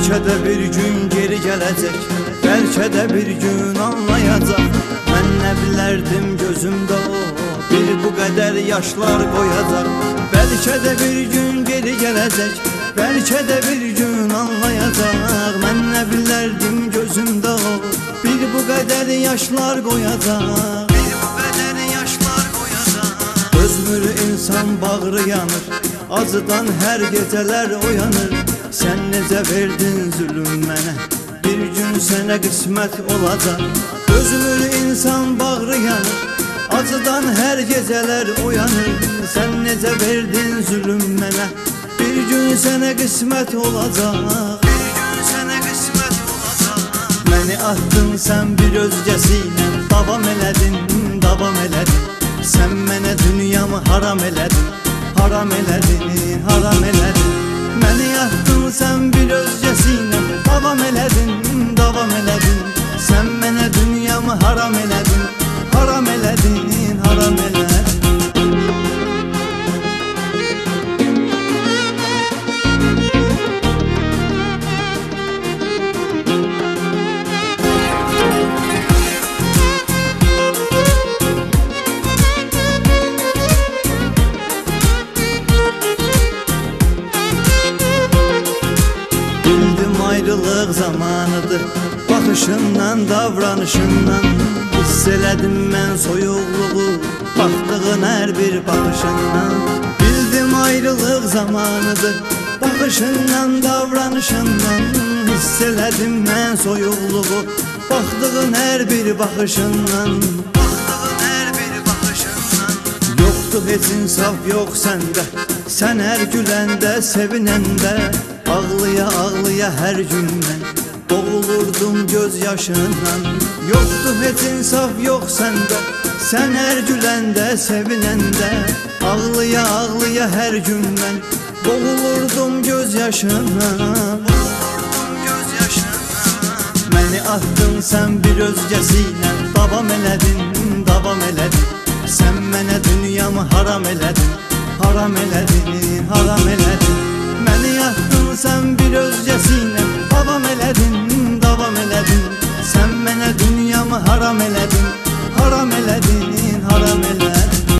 Bəlkə də bir gün geri gələcək, bəlkə də bir gün anlayacaq. Mən nə bilərdim gözümdə o bir bu qədər yaşlar qoyacaq. Bəlkə də bir gün geri gələcək, bəlkə də bir gün anlayacaq. Mən nə bilərdim gözümdə o bir bu qədər yaşlar qoyacaq. Özmür insan bağrı yanır, acıdan hər gecələr oyanır. Sən necə verdin zülüm mənə, bir gün sənə qismət olacaq. Özmür insan bağrı yanır, acıdan hər gecələr oyanır. Sən necə verdin zülüm mənə, bir gün sənə qismət olacaq. Məni atdın sən bir özgəsiylə, davam elədin, davam elədin. Sən mənə dünyamı haram elədin, haram elədin, haram elədin. Məni atdın sən bir özgəsiylə, davam elədin, davam elədin. Sən mənə dünyamı haram elədin, haram elədin, haram elədin. Ayrılıq zamanıdır, baxışından, davranışından. Hiss elədim mən soyuqluğu, baxdığın hər bir baxışından. Bildim ayrılıq zamanıdır, baxışından, davranışından. Hiss elədim mən soyuqluğu, baxdığın hər bir baxışından. Yoxdur heç insaf yox səndə, sən hər güləndə, sevinəndə. Ağlıya ağlıya hər gün mən boğulurdum göz yaşından. Yoxdur heç insaf yox səndə, sən hər güləndə, sevinəndə. Ağlıya ağlıya hər gün mən boğulurdum göz yaşından. Məni atdın sən bir özgəsiylə, davam elədin, davam elədin. Sən mənə dünyamı haram elədin, haram elədin, haram elədin. Məni atdın sən bir özgəsiylə, davam elədin, davam elədin. Sən mənə dünyamı haram elədin, haram elədin, haram elədin.